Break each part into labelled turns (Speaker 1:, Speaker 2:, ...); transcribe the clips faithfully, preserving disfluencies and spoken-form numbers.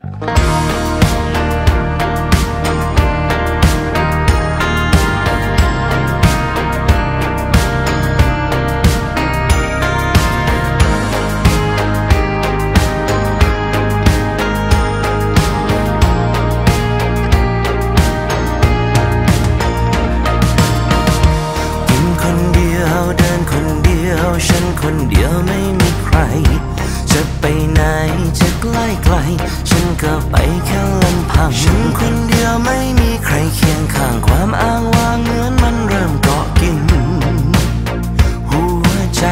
Speaker 1: ฉันคนเดียวไม่มีใครจะไปไหนจะใกล้ไกลฉันก็ไปแค่ลำพังฉันคนเดียวไม่มีใครเคียงข้างความอ้างว้างเหมือนมันเริ่มเกาะกินหัวใจ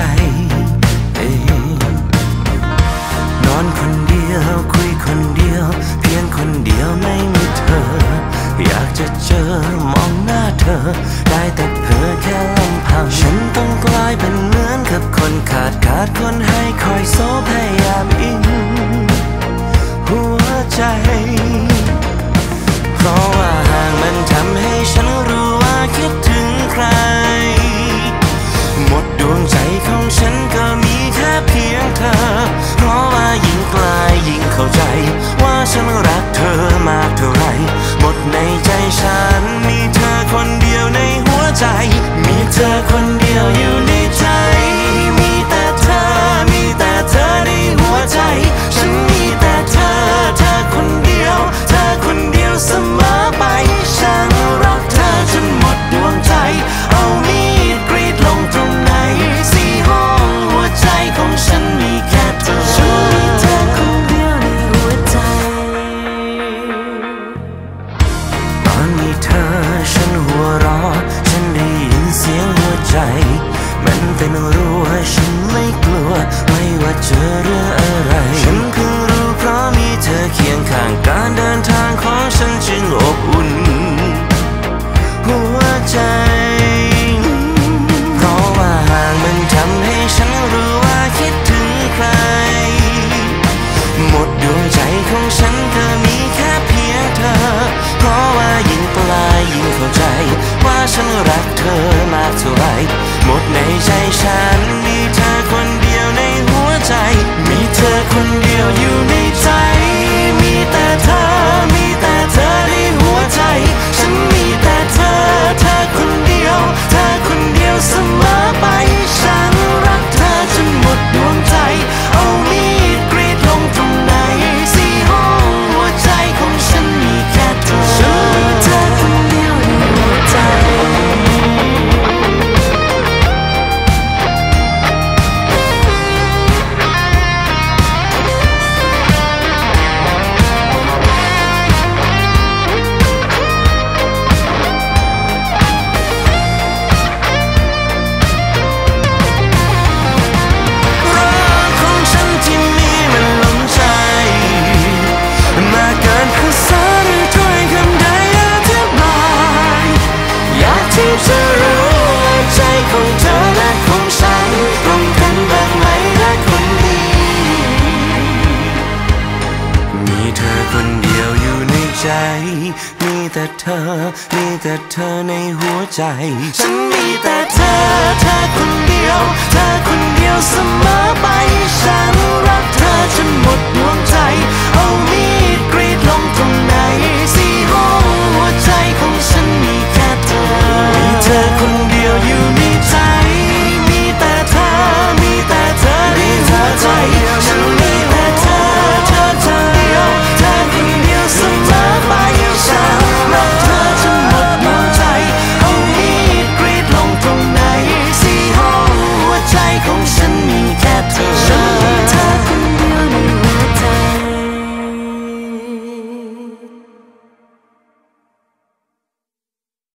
Speaker 1: นอนคนเดียวคุยคนเดียวเพียงคนเดียวไม่มีเธออยากจะเจอมองหน้าเธอได้แต่เพ้อแค่ลำพังฉันต้องกลายเป็นเหมือนกับคนขาดขาดคนให้คอยโซพยายามอิงหัวใจเพราะว่าห่างมันทำให้ฉันรู้ว่าคิดถึงใครหมดดวงใจของฉันก็มีแค่เพียงเธอเพราะว่ายิ่งไกลยิ่งเข้าใจว่าฉันรักเธอมากเท่าไรหมดในใจฉันมีเธอคนเดียวในหัวใจมีเธอคนเดียวอยู่ในใจมีแต่เธอมีแต่เธอในหัวใจฉันมีแต่เธอเธอคนเดียวเธอคนเดียวเสมอไปฉันรักเธอจนหมดดวงใจเอามีดกรีดลงตรงไหนสี่ห้องหัวใจของฉันมีแค่เธอฉันมีเธอคนเดียวในหัวใจตอนมีเธอฉันหัวเราะฉันได้ยินเสียงหัวใจมันเป็นรั้วฉันไม่กลัวไม่ว่าเจอเรื่องอะไรฉันเพิ่งรู้เพราะมีเธอเคียงข้างการเดินทางของฉันจึงอบอุ่นหัวใจเพราะว่าห่างมันทำให้ฉันรู้ว่าคิดถึงใครหมดดวงใจของฉันก็มีแค่เพียงเธอเพราะว่ายิ่งไกลยิ่งเข้าใจว่าฉันรักเธอมากเท่าไรหมดในใจฉันมีเธอคนเดียวในหัวใจมีเธอคนเดียวอยู่ในใจมีแต่เธอมีแต่เธอในหัวใจฉันมีแต่เธอเธอคนเดียวเธอคนเดียวเสมอไปฉันรักเธอจนหมดดวงใจเอามีดกรีดลงตรงไหนสี่ห้องหัวใจของฉันมีแค่เธอฉันมีเธอคนเดียวในหัวใจจะรู้ว่าใจของเธอและของฉันตรงกันบ้างไหมรักคนดีมีเธอคนเดียวอยู่ในใจมีแต่เธอมีแต่เธอในหัวใจฉันมีแต่เธอเธอคนเดียวเธอคนเดียวเสมอไปฉันรักเธอจนหมดดวงใจเอามี